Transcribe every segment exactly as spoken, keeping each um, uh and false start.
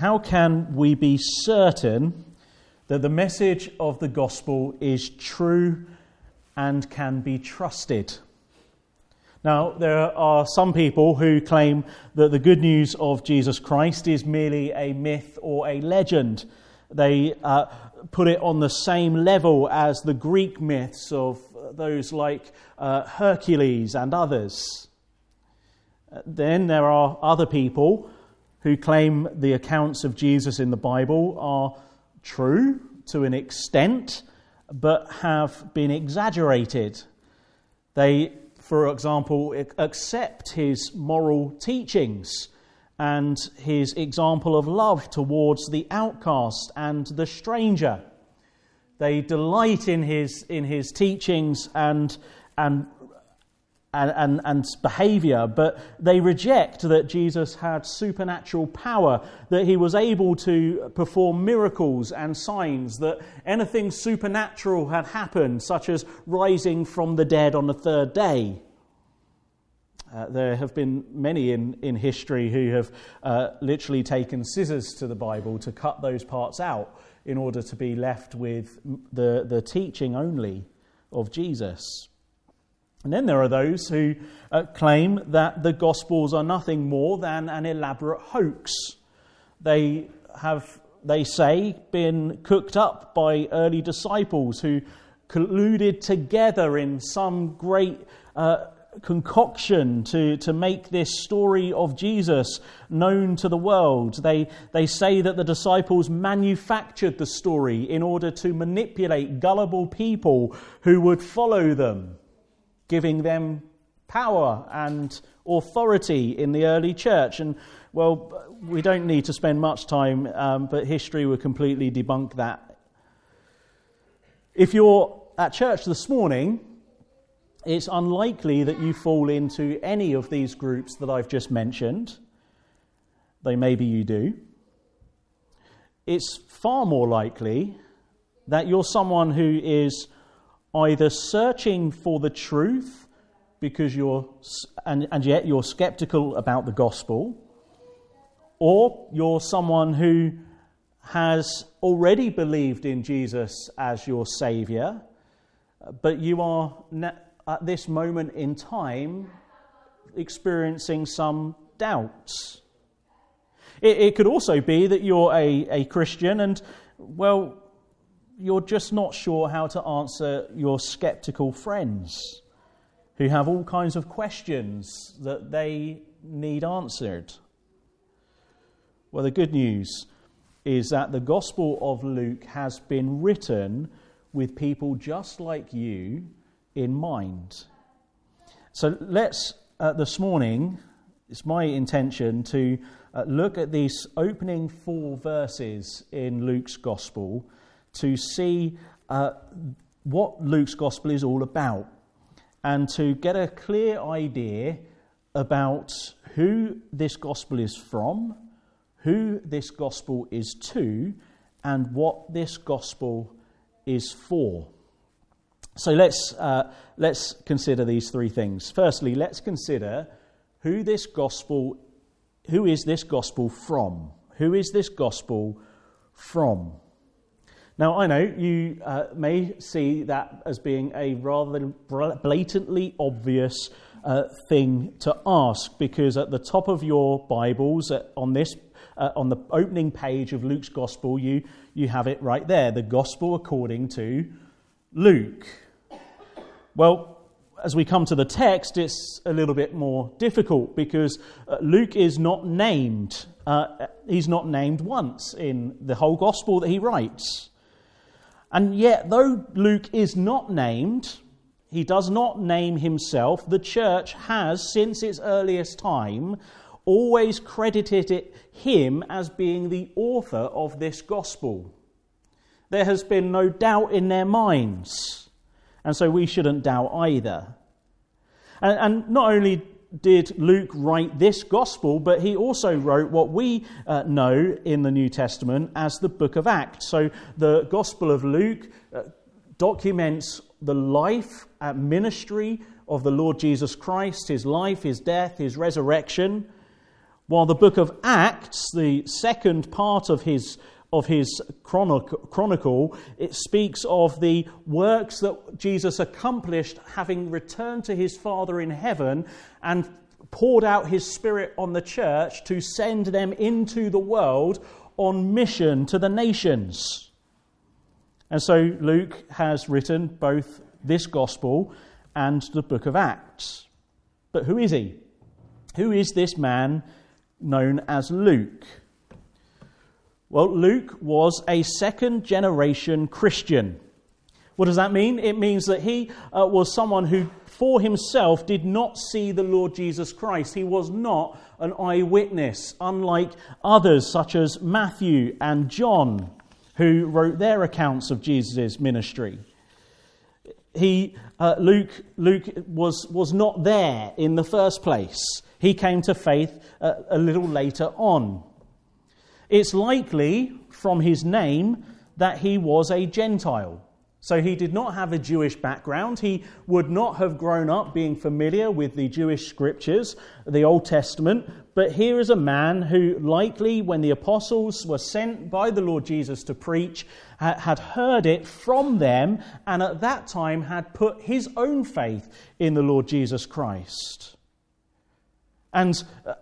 how can we be certain that the message of the gospel is true and can be trusted? Now, there are some people who claim that the good news of Jesus Christ is merely a myth or a legend. They uh, put it on the same level as the Greek myths of those like uh, Hercules and others. Then there are other people who claim the accounts of Jesus in the Bible are true to an extent, but have been exaggerated. They, for example, accept his moral teachings and his example of love towards the outcast and the stranger. They delight in his in his teachings and and and and, and behaviour, but they reject that Jesus had supernatural power, that he was able to perform miracles and signs, that anything supernatural had happened, such as rising from the dead on the third day. Uh, there have been many in, in history who have uh, literally taken scissors to the Bible to cut those parts out in order to be left with the, the teaching only of Jesus. And then there are those who uh, claim that the Gospels are nothing more than an elaborate hoax. They have, they say, been cooked up by early disciples who colluded together in some great uh, concoction to, to make this story of Jesus known to the world. They, they say that the disciples manufactured the story in order to manipulate gullible people who would follow them, giving them power and authority in the early church. And, well, we don't need to spend much time, um, but history would completely debunk that. If you're at church this morning, it's unlikely that you fall into any of these groups that I've just mentioned, though maybe you do. It's far more likely that you're someone who is either searching for the truth because you're and, and yet you're skeptical about the gospel, or you're someone who has already believed in Jesus as your Saviour, but you are at this moment in time experiencing some doubts. It, it could also be that you're a, a Christian and, well, you're just not sure how to answer your skeptical friends who have all kinds of questions that they need answered. Well, the good news is that the Gospel of Luke has been written with people just like you in mind. So let's, uh, this morning, it's my intention to uh, look at these opening four verses in Luke's Gospel to see uh, what Luke's Gospel is all about and to get a clear idea about who this Gospel is from, who this Gospel is to, and what this Gospel is for. So let's uh, let's consider these three things. Firstly, let's consider who this Gospel, who is this Gospel from? Who is this Gospel from? Now, I know you uh, may see that as being a rather blatantly obvious uh, thing to ask, because at the top of your Bibles, uh, on this, uh, on the opening page of Luke's Gospel, you you have it right there, the Gospel according to Luke. Well, as we come to the text, it's a little bit more difficult because uh, Luke is not named. Uh, he's not named once in the whole Gospel that he writes. And yet, though Luke is not named, he does not name himself. The church has, since its earliest time, always credited it, him as being the author of this gospel. There has been no doubt in their minds, and so we shouldn't doubt either. And, and not only did Luke write this gospel, but he also wrote what we uh, know in the New Testament as the book of Acts. So the Gospel of Luke uh, documents the life and ministry of the Lord Jesus Christ, his life, his death, his resurrection, While the book of Acts, the second part of his of his chronicle, it speaks of the works that Jesus accomplished, having returned to his Father in heaven and poured out his Spirit on the church to send them into the world on mission to the nations. And so Luke has written both this gospel and the book of Acts. But who is he? Who is this man known as Luke? Well, Luke was a second-generation Christian. What does that mean? It means that he uh, was someone who, for himself, did not see the Lord Jesus Christ. He was not an eyewitness, unlike others such as Matthew and John, who wrote their accounts of Jesus' ministry. He, uh, Luke, Luke was, was not there in the first place. He came to faith uh, a little later on. It's likely from his name that he was a Gentile. So he did not have a Jewish background. He would not have grown up being familiar with the Jewish scriptures, the Old Testament. But here is a man who likely, when the apostles were sent by the Lord Jesus to preach, had heard it from them, and at that time had put his own faith in the Lord Jesus Christ. And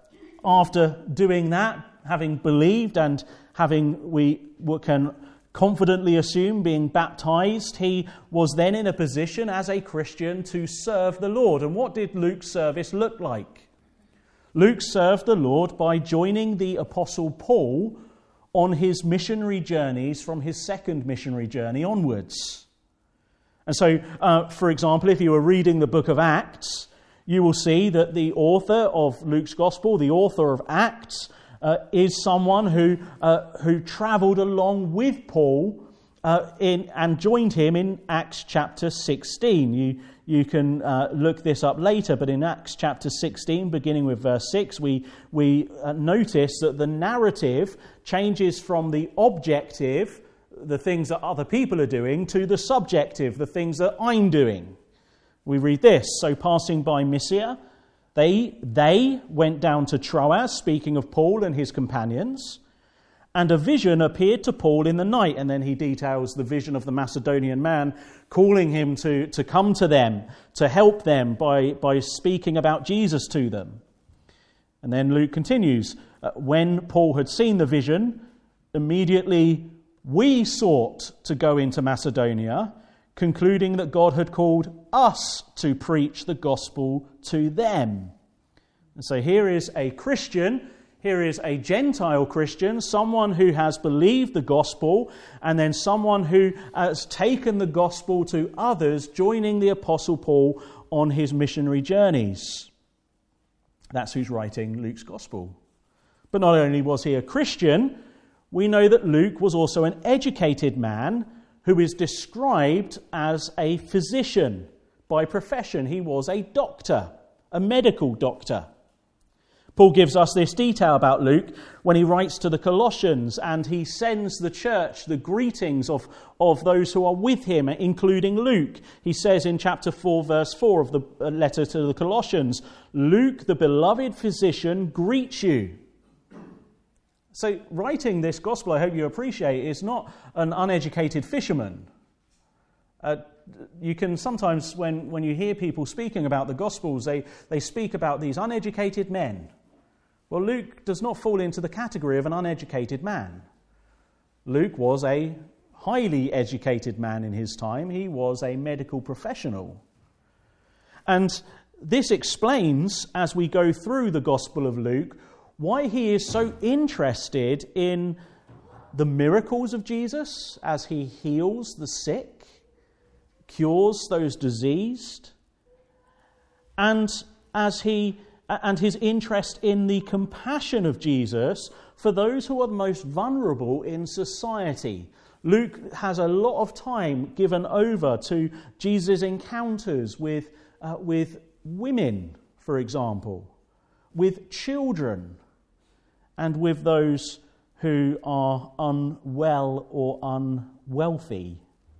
after doing that, having believed and having, we can confidently assume, being baptized, he was then in a position as a Christian to serve the Lord. And what did Luke's service look like? Luke served the Lord by joining the Apostle Paul on his missionary journeys from his second missionary journey onwards. And so, uh, for example, if you were reading the book of Acts, you will see that the author of Luke's Gospel, the author of Acts, uh, is someone who uh, who travelled along with Paul uh, in and joined him in Acts chapter sixteen. You you can uh, look this up later, but in Acts chapter sixteen, beginning with verse six, we we uh, notice that the narrative changes from the objective, the things that other people are doing, to the subjective, the things that I'm doing. We read this: so passing by Mysia, they they went down to Troas, speaking of Paul and his companions, and a vision appeared to Paul in the night. And then he details the vision of the Macedonian man calling him to, to come to them, to help them by, by speaking about Jesus to them. And then Luke continues, uh, when Paul had seen the vision, immediately we sought to go into Macedonia, concluding that God had called us to preach the gospel to them. And so here is a Christian, here is a Gentile Christian, someone who has believed the gospel, and then someone who has taken the gospel to others, joining the Apostle Paul on his missionary journeys. That's who's writing Luke's gospel. But not only was he a Christian, we know that Luke was also an educated man who is described as a physician by profession. He was a doctor, a medical doctor. Paul gives us this detail about Luke when he writes to the Colossians, and he sends the church the greetings of, of those who are with him, including Luke. He says in chapter four, verse four of the letter to the Colossians, Luke, the beloved physician, greets you. So writing this gospel, I hope you appreciate, is not an uneducated fisherman. Uh, you can sometimes, when, when you hear people speaking about the Gospels, they, they speak about these uneducated men. Well, Luke does not fall into the category of an uneducated man. Luke was a highly educated man in his time. He was a medical professional. And this explains, as we go through the Gospel of Luke, why he is so interested in the miracles of Jesus as he heals the sick, cures those diseased, and as he and his interest in the compassion of Jesus for those who are most vulnerable in society. Luke has a lot of time given over to Jesus' encounters with uh, with women, for example, with children, and with those who are unwell or unwealthy.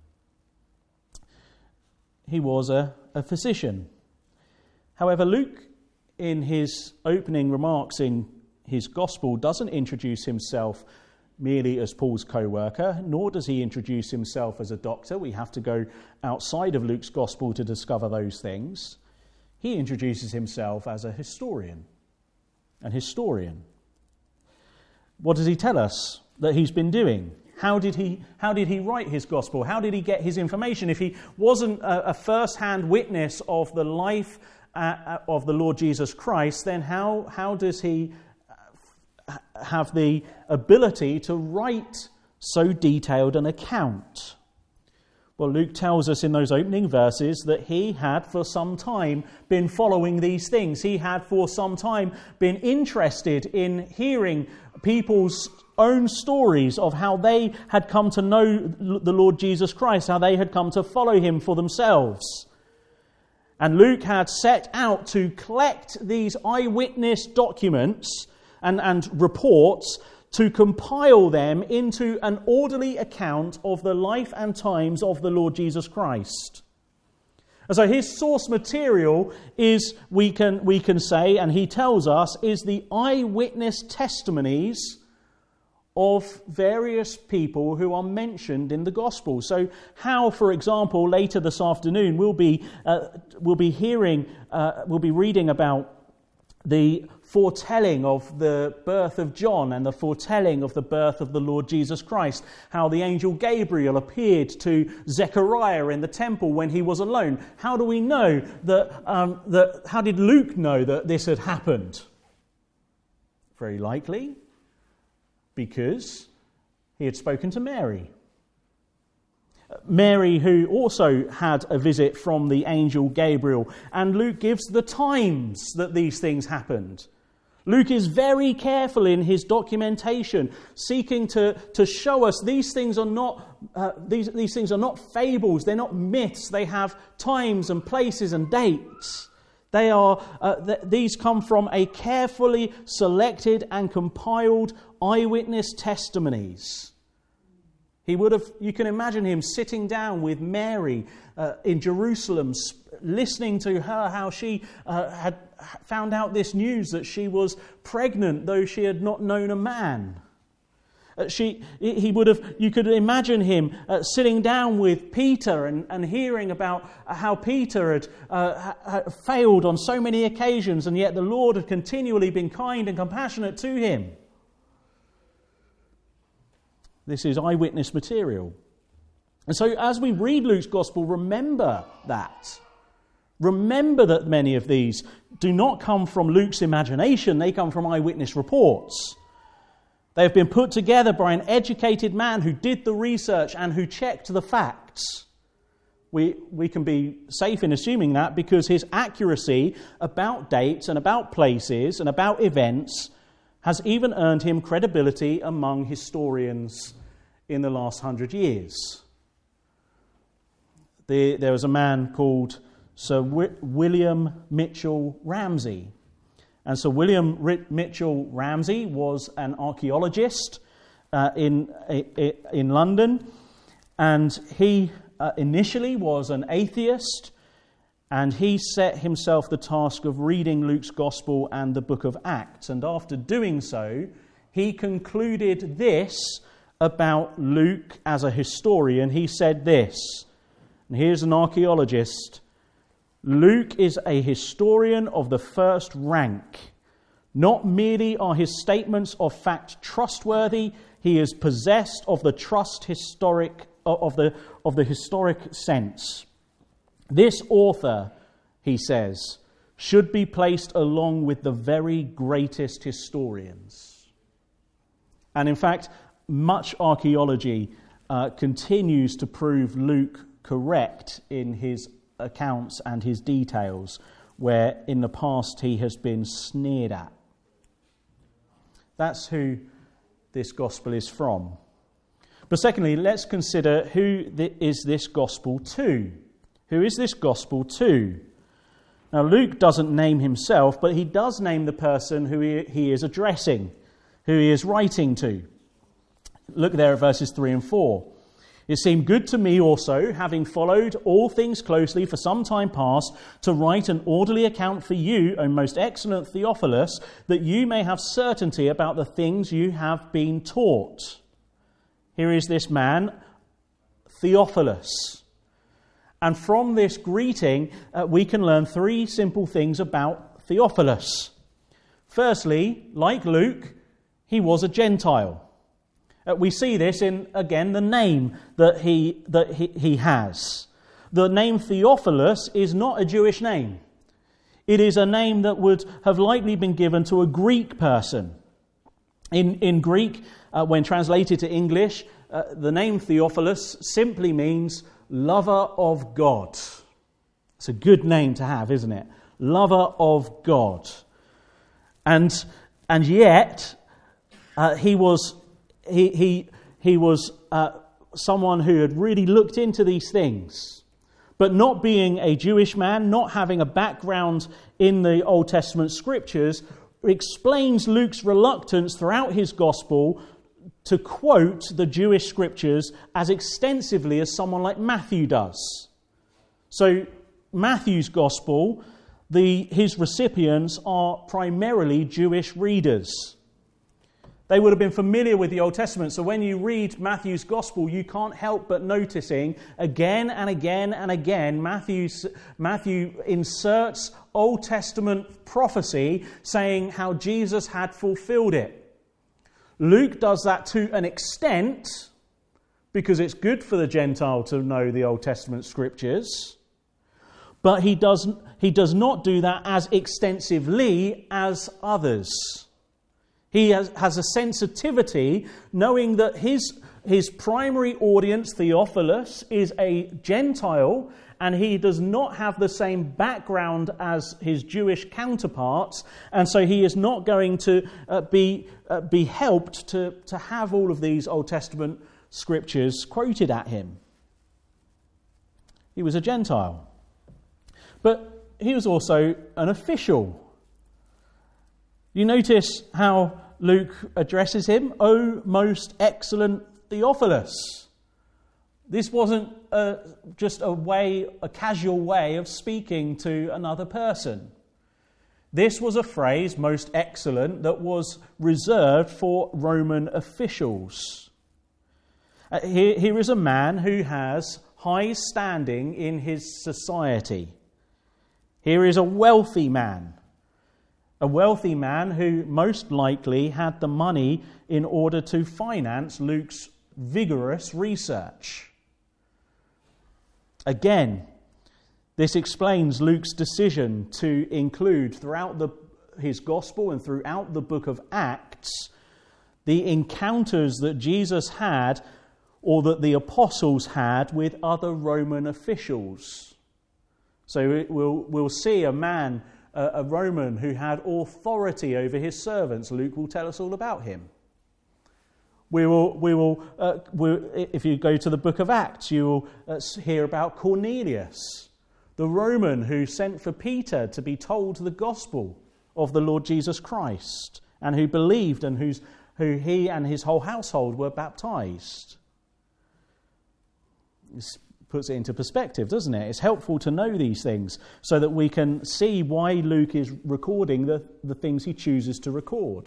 He was a, a physician. However, Luke, in his opening remarks in his gospel doesn't introduce himself merely as Paul's co-worker, nor does he introduce himself as a doctor. We have to go outside of Luke's gospel to discover those things. He introduces himself as a historian. An historian. What does he tell us that he's been doing? How did he, how did he write his gospel? How did he get his information? If he wasn't a, a first-hand witness of the life uh, of the Lord Jesus Christ, then how, how does he have the ability to write so detailed an account? Well, Luke tells us in those opening verses that he had for some time been following these things. He had for some time been interested in hearing people's own stories of how they had come to know the Lord Jesus Christ, how they had come to follow him for themselves. And Luke had set out to collect these eyewitness documents and, and reports to compile them into an orderly account of the life and times of the Lord Jesus Christ. And so his source material is, we can, we can say, and he tells us, is the eyewitness testimonies of various people who are mentioned in the gospel. So how, for example, later this afternoon, we'll be, uh, we'll be hearing, uh, we'll be reading about the foretelling of the birth of John and the foretelling of the birth of the Lord Jesus Christ. How the angel Gabriel appeared to Zechariah in the temple when he was alone. How do we know that, um, that, how did Luke know that this had happened? Very likely because he had spoken to Mary. Mary, who also had a visit from the angel Gabriel. And Luke gives the times that these things happened. Luke is very careful in his documentation, seeking to, to show us these things are not uh, these, these things are not fables, they're not myths, they have times and places and dates. They are uh, th- these come from a carefully selected and compiled eyewitness testimonies. He would have, you can imagine him sitting down with Mary uh, in Jerusalem, sp- listening to her how she uh, had found out this news that she was pregnant, though she had not known a man. Uh, she, he would have, you could imagine him uh, sitting down with Peter and, and hearing about how Peter had, uh, had failed on so many occasions, and yet the Lord had continually been kind and compassionate to him. This is eyewitness material. And so as we read Luke's gospel, remember that. Remember that many of these do not come from Luke's imagination, they come from eyewitness reports. They have been put together by an educated man who did the research and who checked the facts. We, we can be safe in assuming that because his accuracy about dates and about places and about events has even earned him credibility among historians in the last hundred years. The, there was a man called Sir w- William Mitchell Ramsay. And Sir William R- Mitchell Ramsay was an archaeologist uh, in, in London. And he uh, initially was an atheist. And he set himself the task of reading Luke's Gospel and the book of Acts. And after doing so, he concluded this about Luke as a historian. He said this, and here's an archaeologist: Luke is a historian of the first rank. Not merely are his statements of fact trustworthy, he is possessed of the trust historic of the of the historic sense. This author, he says, should be placed along with the very greatest historians. And in fact, much archaeology uh, continues to prove Luke correct in his accounts and his details, where in the past he has been sneered at. That's who this gospel is from. But secondly, let's consider who th- is this gospel to. Who is this gospel to? Now, Luke doesn't name himself, but he does name the person who he, he is addressing, who he is writing to. Look there at verses three and four. It seemed good to me also, having followed all things closely for some time past, to write an orderly account for you, O most excellent Theophilus, that you may have certainty about the things you have been taught. Here is this man, Theophilus. And from this greeting, uh, we can learn three simple things about Theophilus. Firstly, like Luke, he was a Gentile. Uh, we see this in, again, the name that he that he, he has. The name Theophilus is not a Jewish name. It is a name that would have likely been given to a Greek person. In, in Greek, uh, when translated to English, uh, the name Theophilus simply means lover of God. It's a good name to have, isn't it? Lover of God. And, and yet, uh, he was... He he he was uh, someone who had really looked into these things, but not being a Jewish man, not having a background in the Old Testament scriptures, explains Luke's reluctance throughout his gospel to quote the Jewish scriptures as extensively as someone like Matthew does. So Matthew's gospel, the his recipients are primarily Jewish readers. They would have been familiar with the Old Testament. So when you read Matthew's Gospel, you can't help but noticing again and again and again, Matthew's, Matthew inserts Old Testament prophecy saying how Jesus had fulfilled it. Luke does that to an extent because it's good for the Gentile to know the Old Testament scriptures. But he does, he does not do that as extensively as others. He has, has a sensitivity, knowing that his, his primary audience, Theophilus, is a Gentile, and he does not have the same background as his Jewish counterparts, and so he is not going to uh, be uh, be helped to, to have all of these Old Testament scriptures quoted at him. He was a Gentile. But he was also an official. You notice how Luke addresses him, O most excellent Theophilus. This wasn't a, just a way, a casual way of speaking to another person. This was a phrase, most excellent, that was reserved for Roman officials. Uh, here, here is a man who has high standing in his society. Here is a wealthy man. A wealthy man who most likely had the money in order to finance Luke's vigorous research. Again, this explains Luke's decision to include throughout the, his gospel and throughout the book of Acts the encounters that Jesus had or that the apostles had with other Roman officials. So we'll, we'll see a man a Roman who had authority over his servants. Luke will tell us all about him. We will, we will, uh, we'll, if you go to the book of Acts, you will uh, hear about Cornelius, the Roman who sent for Peter to be told the gospel of the Lord Jesus Christ, and who believed and whose, who he and his whole household were baptized. It's, puts it into perspective, doesn't it? It's helpful to know these things so that we can see why Luke is recording the, the things he chooses to record.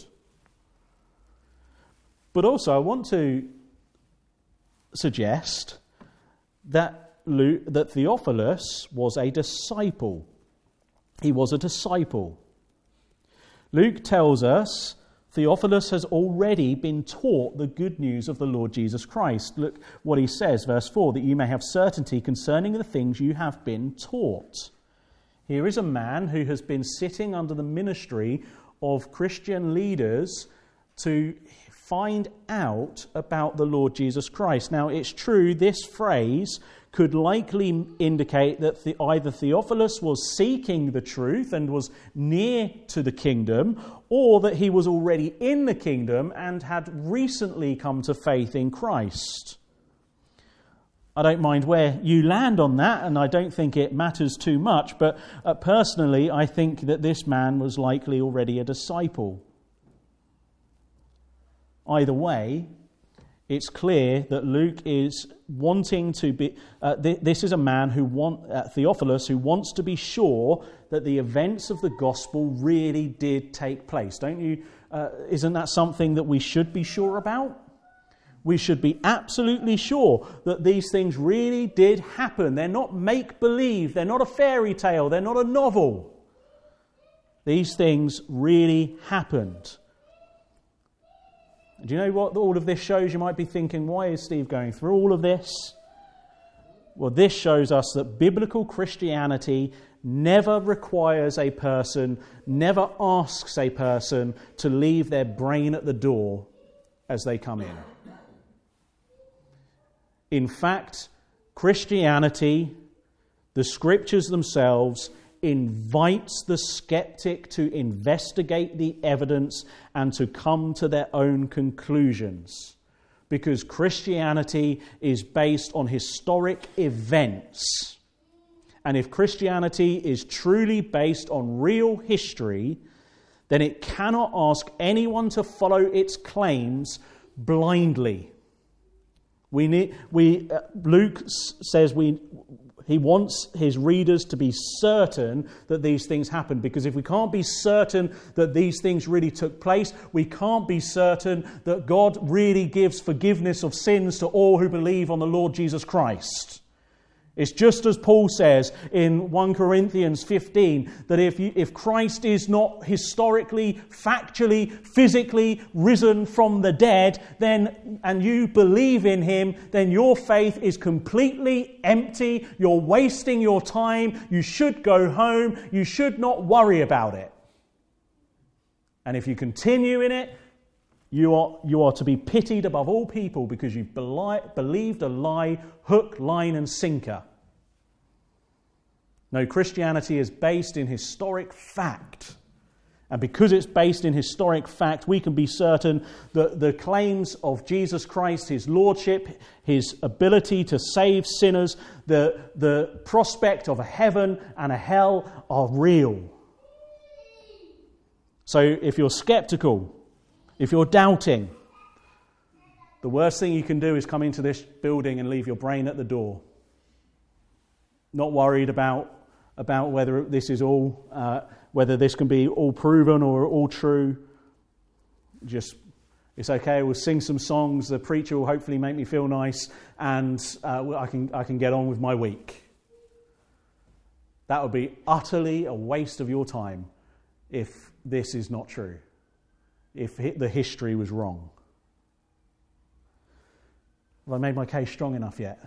But also I want to suggest that Luke, that Theophilus was a disciple. He was a disciple. Luke tells us Theophilus has already been taught the good news of the Lord Jesus Christ. Look what he says, verse four, that you may have certainty concerning the things you have been taught. Here is a man who has been sitting under the ministry of Christian leaders to find out about the Lord Jesus Christ. Now, it's true, this phrase could likely indicate that the, either Theophilus was seeking the truth and was near to the kingdom, or that he was already in the kingdom and had recently come to faith in Christ. I don't mind where you land on that, and I don't think it matters too much, but uh, personally, I think that this man was likely already a disciple. Either way, it's clear that Luke is wanting to be, uh, th- this is a man who want, uh, Theophilus, who wants to be sure that the events of the gospel really did take place. Don't you, uh, isn't that something that we should be sure about? We should be absolutely sure that these things really did happen. They're not make-believe, they're not a fairy tale, they're not a novel. These things really happened. Do you know what all of this shows? You might be thinking, why is Steve going through all of this? Well, this shows us that biblical Christianity never requires a person, never asks a person to leave their brain at the door as they come in. In fact, Christianity, the scriptures themselves, invites the skeptic to investigate the evidence and to come to their own conclusions. Because Christianity is based on historic events. And if Christianity is truly based on real history, then it cannot ask anyone to follow its claims blindly. We need, we, uh, Luke says we... He wants his readers to be certain that these things happened, because if we can't be certain that these things really took place, we can't be certain that God really gives forgiveness of sins to all who believe on the Lord Jesus Christ. It's just as Paul says in First Corinthians fifteen, that if you, if Christ is not historically, factually, physically risen from the dead, then and you believe in him, then your faith is completely empty. You're wasting your time. You should go home. You should not worry about it. And if you continue in it, You are, you are to be pitied above all people because you've beli- believed a lie, hook, line and sinker. No, Christianity is based in historic fact. And because it's based in historic fact, we can be certain that the claims of Jesus Christ, his lordship, his ability to save sinners, the, the prospect of a heaven and a hell are real. So if you're skeptical, if you're doubting, the worst thing you can do is come into this building and leave your brain at the door. Not worried about, about whether this is all, uh, whether this can be all proven or all true. Just, it's okay, we'll sing some songs, the preacher will hopefully make me feel nice, and uh, I can I can get on with my week. That would be utterly a waste of your time if this is not true. If the history was wrong. Have I made my case strong enough yet?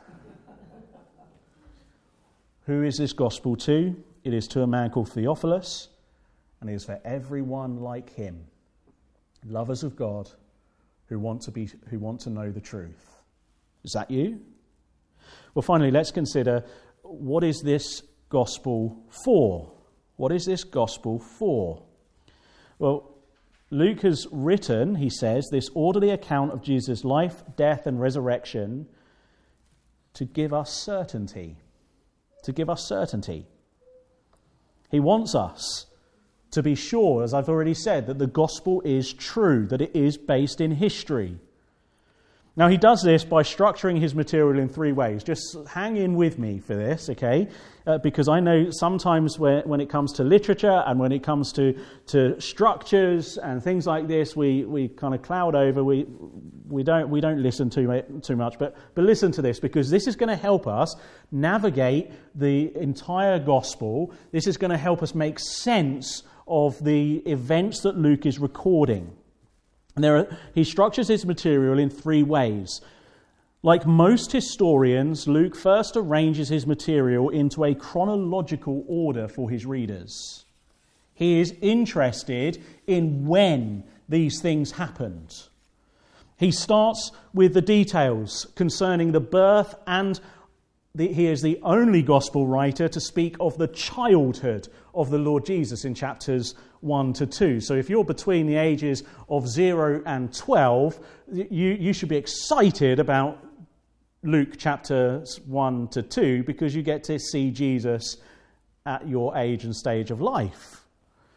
Who is this gospel to? It is to a man called Theophilus, and it is for everyone like him, lovers of God who want to be, who want to know the truth. Is that you? Well, finally, let's consider, what is this gospel for? What is this gospel for? Well, Luke has written, he says, this orderly account of Jesus' life, death, and resurrection to give us certainty. To give us certainty. He wants us to be sure, as I've already said, that the gospel is true, that it is based in history. Now, he does this by structuring his material in three ways. Just hang in with me for this, okay? Uh, because I know sometimes when, when it comes to literature and when it comes to, to structures and things like this, we, we kind of cloud over. We we don't we don't listen too too much. But but listen to this, because this is going to help us navigate the entire gospel. This is going to help us make sense of the events that Luke is recording. And there are, he structures his material in three ways. Like most historians, Luke first arranges his material into a chronological order for his readers. He is interested in when these things happened. He starts with the details concerning the birth, and the, he is the only gospel writer to speak of the childhood of the Lord Jesus in chapters one to two. So if you're between the ages of zero and twelve, you, you should be excited about Luke chapters one to two, because you get to see Jesus at your age and stage of life.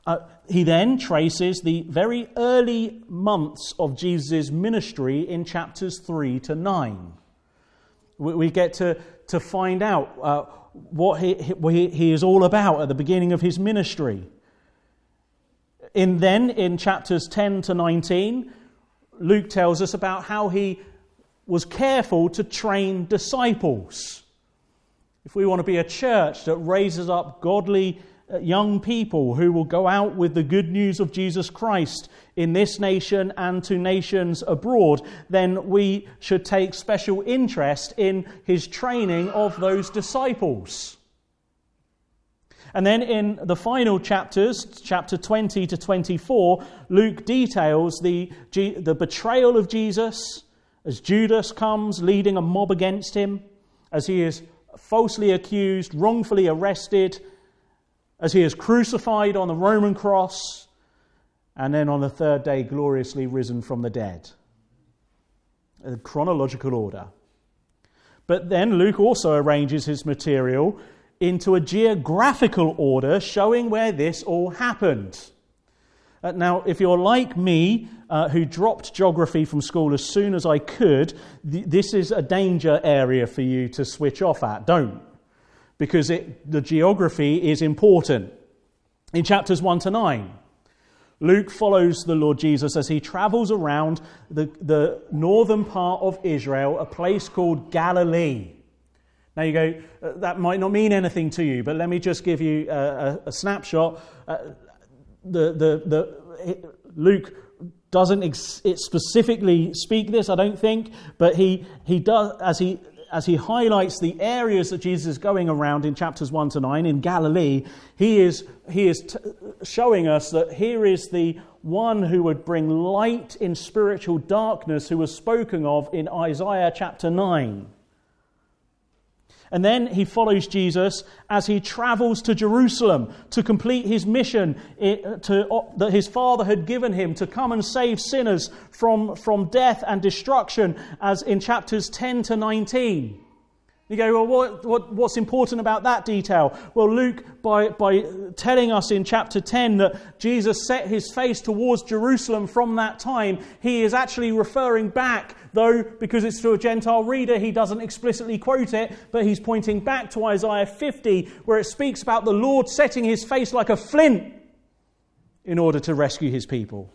Uh, he then traces the very early months of Jesus' ministry in chapters three to nine. We, we get to, to find out uh, what he, he, he is all about at the beginning of his ministry. In then, in chapters ten to nineteen, Luke tells us about how he was careful to train disciples. If we want to be a church that raises up godly young people who will go out with the good news of Jesus Christ in this nation and to nations abroad, then we should take special interest in his training of those disciples. And then in the final chapters, chapter twenty to twenty-four, Luke details the, the betrayal of Jesus as Judas comes leading a mob against him, as he is falsely accused, wrongfully arrested, as he is crucified on the Roman cross, and then on the third day gloriously risen from the dead. A chronological order. But then Luke also arranges his material into a geographical order showing where this all happened. Uh, now, if you're like me, uh, who dropped geography from school as soon as I could, th- this is a danger area for you to switch off at. Don't. Because it, the geography is important. In chapters one to nine, Luke follows the Lord Jesus as he travels around the, the northern part of Israel, a place called Galilee. Now you go, that might not mean anything to you, but let me just give you a, a, a snapshot. Uh, the, the, the, Luke doesn't ex- it specifically speak this, I don't think, but he, he does, as he... As he highlights the areas that Jesus is going around in chapters one to nine in Galilee, he is, he is t- showing us that here is the one who would bring light in spiritual darkness, who was spoken of in Isaiah chapter nine. And then he follows Jesus as he travels to Jerusalem to complete his mission to, that his Father had given him to come and save sinners from, from death and destruction, as in chapters ten to nineteen. You go, well, what, what, what's important about that detail? Well, Luke, by, by telling us in chapter ten that Jesus set his face towards Jerusalem from that time, he is actually referring back, though because it's to a Gentile reader, he doesn't explicitly quote it, but he's pointing back to Isaiah fifty, where it speaks about the Lord setting his face like a flint in order to rescue his people.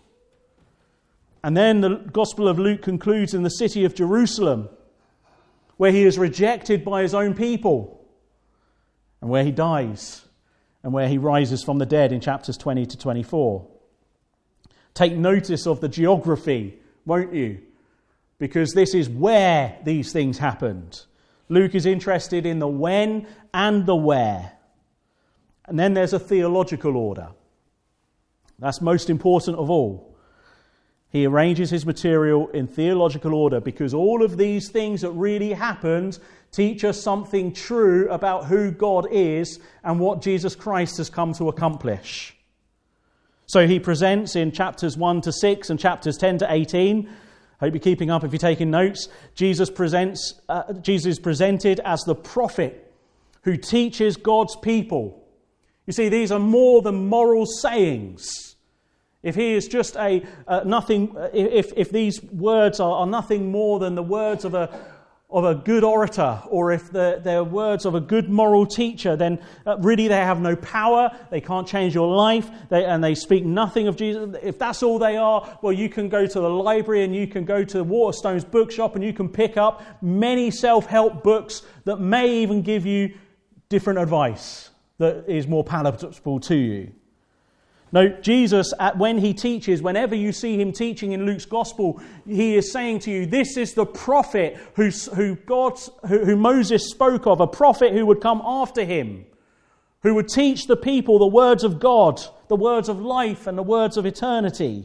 And then the Gospel of Luke concludes in the city of Jerusalem, where he is rejected by his own people, and where he dies, and where he rises from the dead in chapters twenty to twenty-four. Take notice of the geography, won't you? Because this is where these things happened. Luke is interested in the when and the where. And then there's a theological order. That's most important of all. He arranges his material in theological order because all of these things that really happened teach us something true about who God is and what Jesus Christ has come to accomplish. So he presents in chapters one to six and chapters ten to eighteen. I hope you're keeping up if you're taking notes. Jesus presents. Uh, Jesus is presented as the prophet who teaches God's people. You see, these are more than moral sayings. If he is just a uh, nothing, if if these words are, are nothing more than the words of a of a good orator, or if the, they're words of a good moral teacher, then uh, really they have no power. They can't change your life, they, and they speak nothing of Jesus. If that's all they are, well, you can go to the library and you can go to Waterstone's bookshop and you can pick up many self-help books that may even give you different advice that is more palatable to you. No, Jesus, when he teaches, whenever you see him teaching in Luke's Gospel, he is saying to you, this is the prophet who, who, God, who, who Moses spoke of, a prophet who would come after him, who would teach the people the words of God, the words of life and the words of eternity.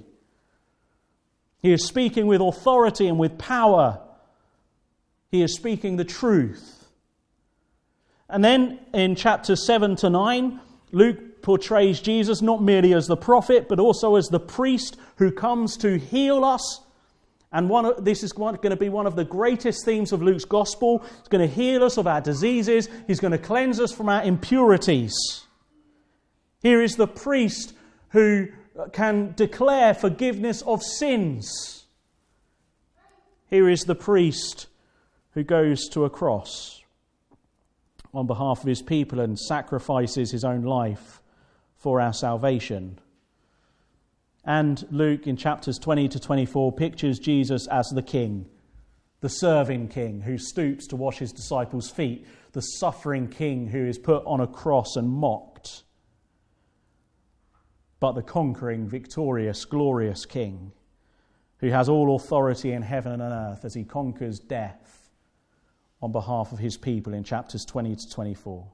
He is speaking with authority and with power. He is speaking the truth. And then in chapters seven to nine, Luke portrays Jesus not merely as the prophet, but also as the priest who comes to heal us. And one of, this is going to be one of the greatest themes of Luke's Gospel. He's going to heal us of our diseases. He's going to cleanse us from our impurities. Here is the priest who can declare forgiveness of sins. Here is the priest who goes to a cross on behalf of his people and sacrifices his own life for our salvation. And Luke in chapters twenty to twenty-four pictures Jesus as the king, the serving king who stoops to wash his disciples' feet, the suffering king who is put on a cross and mocked, but the conquering, victorious, glorious king who has all authority in heaven and on earth as he conquers death on behalf of his people in chapters twenty to twenty-four.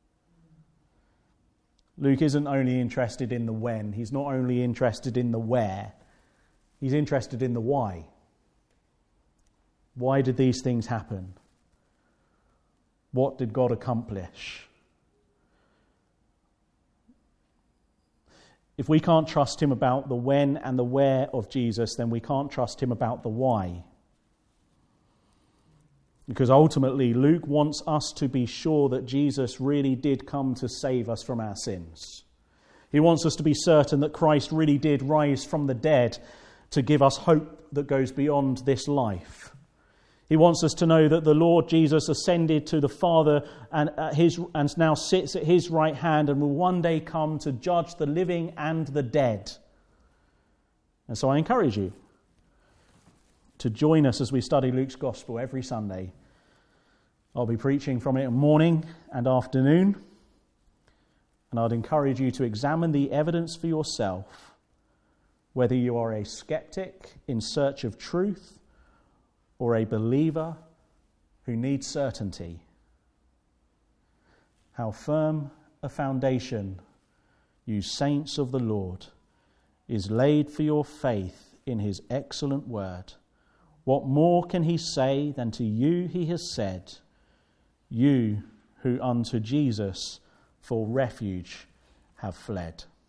Luke isn't only interested in the when, he's not only interested in the where, he's interested in the why. Why did these things happen? What did God accomplish? If we can't trust him about the when and the where of Jesus, then we can't trust him about the why. Because ultimately, Luke wants us to be sure that Jesus really did come to save us from our sins. He wants us to be certain that Christ really did rise from the dead to give us hope that goes beyond this life. He wants us to know that the Lord Jesus ascended to the Father and, at his, and now sits at his right hand and will one day come to judge the living and the dead. And so I encourage you to join us as we study Luke's Gospel every Sunday. I'll be preaching from it morning and afternoon, and I'd encourage you to examine the evidence for yourself, whether you are a skeptic in search of truth or a believer who needs certainty. How firm a foundation, you saints of the Lord, is laid for your faith in his excellent word. What more can he say than to you he has said, you who unto Jesus for refuge have fled?